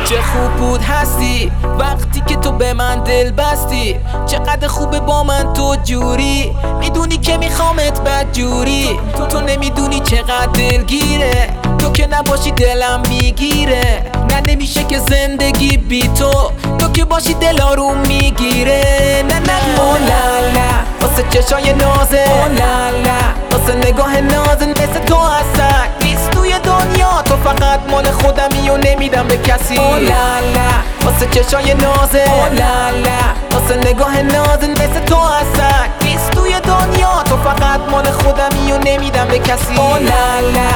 چه خوب بود هستی وقتی که تو به من دل بستی، چقدر خوبه با من تو جوری، میدونی که میخوامت بد جوری. تو نمیدونی چقدر دلگیره، تو که نباشی دلم میگیره. نه نمیشه که زندگی بی تو که باشی دل آروم میگیره. نه او لالا واسه چشای نازه، او لالا واسه نگاه نازه، مثل تو اصلا نیست توی دنیا. تو فقط مال خودمی و نمیدم به کسی. او لالا واسه چشای نازه، او لالا واسه نگاه نازه، مثل تو اصلا نیست توی دنیا. تو فقط مال خودمی و نمیدم به کسی. او لالا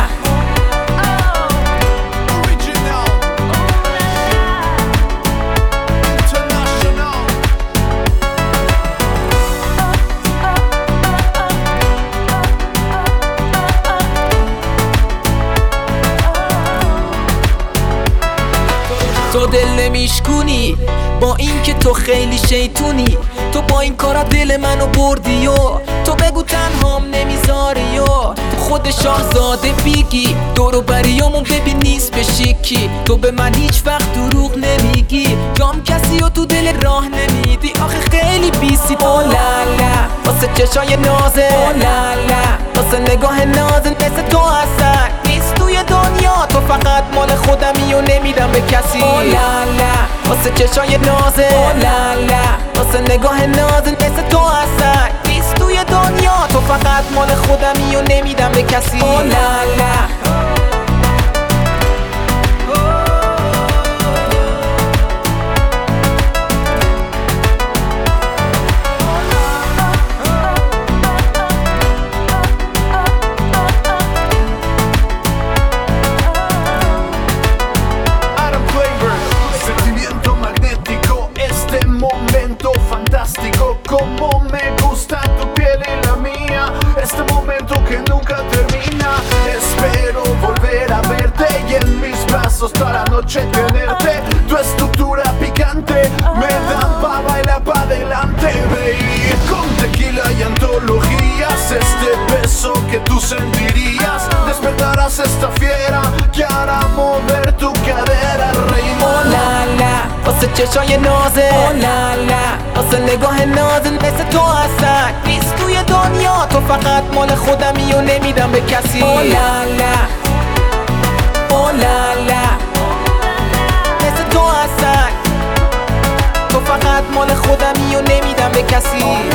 تو دل نمیشکونی با این که تو خیلی شیطونی. تو با این کارا دل منو بردی و تو بگو تنهام نمیذاری و تو خود شاهزاده بیگی. دورو بریامون ببین نیست به شیکی. تو به من هیچ وقت دروغ نمیگی، جام کسی و تو دل راه نمیدی. آخه خیلی بیسی. او لالا واسه چشای نازه، او لالا واسه نگاه نازه، مثل تو اصلا نیست توی دنیا. تو فقط مال خودمی و نمیدم به کسی. او لالا واسه چشای نازه، او لالا واسه نگاه نازه، مثل تو اصلا نیست توی دنیا. تو فقط مال خودمی و نمیدم به کسی. او لالا como me gusta tu piel y la mía, este momento que nunca termina. Espero volver a verte y en mis brazos toda la noche tenerte. Tu estructura picante me da pa' bailar pa' adelante, baby. Con tequila y antologías, este beso que tú sentirías. Despertarás esta fiera que hará mover tu cadera, reina. او لالا واسه چشای نازه، او لالا واسه نگاه نازه، مثل تو اصلا نیست توی دنیا. تو فقط مال خودمی و نمیدم به کسی. او لالا او لالا مثل تو اصلا تو فقط مال خودمی و نمیدم به کسی.